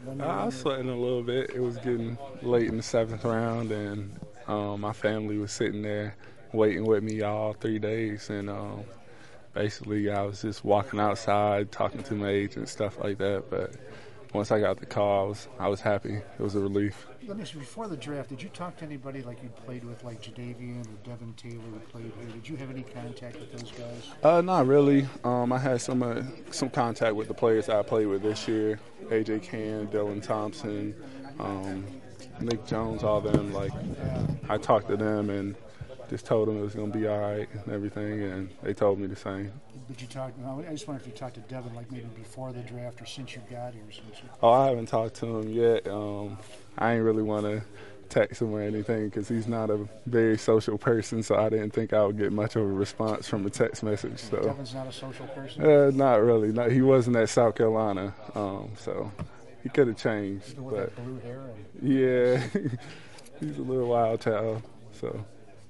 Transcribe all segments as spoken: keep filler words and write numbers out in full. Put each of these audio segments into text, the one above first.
when I was sweating a little bit. It was getting late in the seventh round, and um, my family was sitting there waiting with me all three days. And um, basically, I was just walking outside, talking to my agent, stuff like that. But once I got the call, I was, I was happy. It was a relief. Let me ask you, before the draft, did you talk to anybody like you played with, like Jadavian or Devin Taylor who played here? Did you have any contact with those guys? Uh, not really. Um, I had some uh, some contact with the players that I played with this year: A J Cann, Dylan Thompson, um, Nick Jones, all them. Like, I talked to them and just told them it was going to be all right and everything, and they told me the same. Did you talk? No, I just wonder if you talked to Devin, like maybe before the draft or since you got here. Since you... Oh, I haven't talked to him yet. Um, I ain't really want to text him or anything because he's not a very social person, so I didn't think I would get much of a response from a text message. So Devin's not a social person? Uh, not really. No, he wasn't at South Carolina, um, so he could have changed. With but that blue hair and... yeah, he's a little wild child. So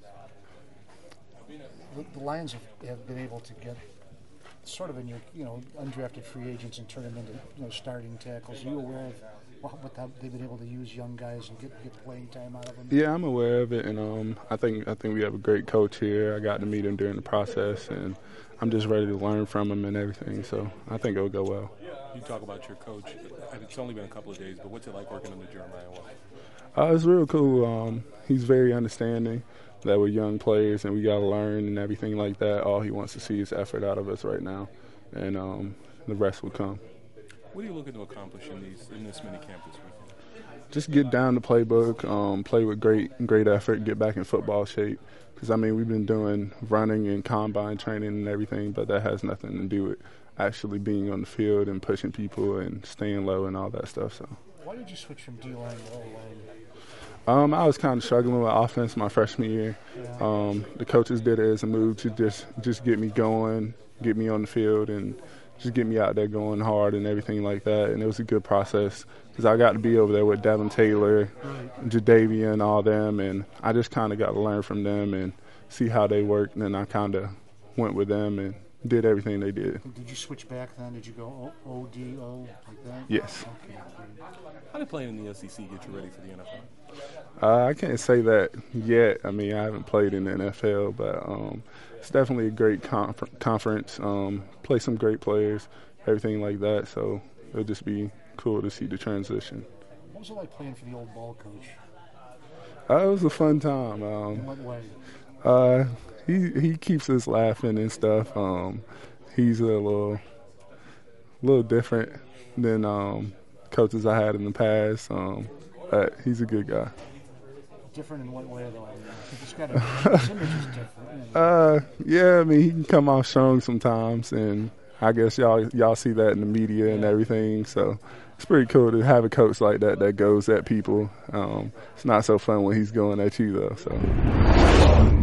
the, the Lions have, have been able to get sort of in your, you know, undrafted free agents and turn them into, you know, starting tackles. Are you aware of what, what that, they've been able to use young guys and get, get playing time out of them? Yeah, I'm aware of it, and um, I think I think we have a great coach here. I got to meet him during the process, and I'm just ready to learn from him and everything. So I think it'll go well. You talk about your coach. It's only been a couple of days, but what's it like working under Jeremiah Watt? Uh, it's real cool. Um, he's very understanding that we're young players and we got to learn and everything like that. All he wants to see is effort out of us right now, and um, the rest will come. What are you looking to accomplish in these in this mini camp this weekend? Just get down the playbook, um, play with great great effort, get back in football shape. Because, I mean, we've been doing running and combine training and everything, but that has nothing to do with actually being on the field and pushing people and staying low and all that stuff. So. Why did you switch from D-line to O-line? Um, I was kind of struggling with offense my freshman year. Um, the coaches did it as a move to just, just get me going, get me on the field, and just get me out there going hard and everything like that. And it was a good process because I got to be over there with Devin Taylor, Jadavian, all them, and I just kind of got to learn from them and see how they worked. And then I kind of went with them and did everything they did. Did you switch back then? Did you go O D O like that? Yes. Okay. How did playing in the S E C get you ready for the N F L? Uh, I can't say that yet. I mean, I haven't played in the N F L, but um, it's definitely a great confer- conference. Um, play some great players, everything like that. So it'll just be cool to see the transition. What was it like playing for the old ball coach? Uh, it was a fun time. Um, In what way? Uh, he he keeps us laughing and stuff. Um, he's a little little different than um, coaches I had in the past. Um, but he's a good guy. Different in what way, though? I mean, he's got a, his image is different. Uh, yeah, I mean, he can come off strong sometimes, and I guess y'all y'all see that in the media and everything. So it's pretty cool to have a coach like that that goes at people. Um, it's not so fun when he's going at you, though. So.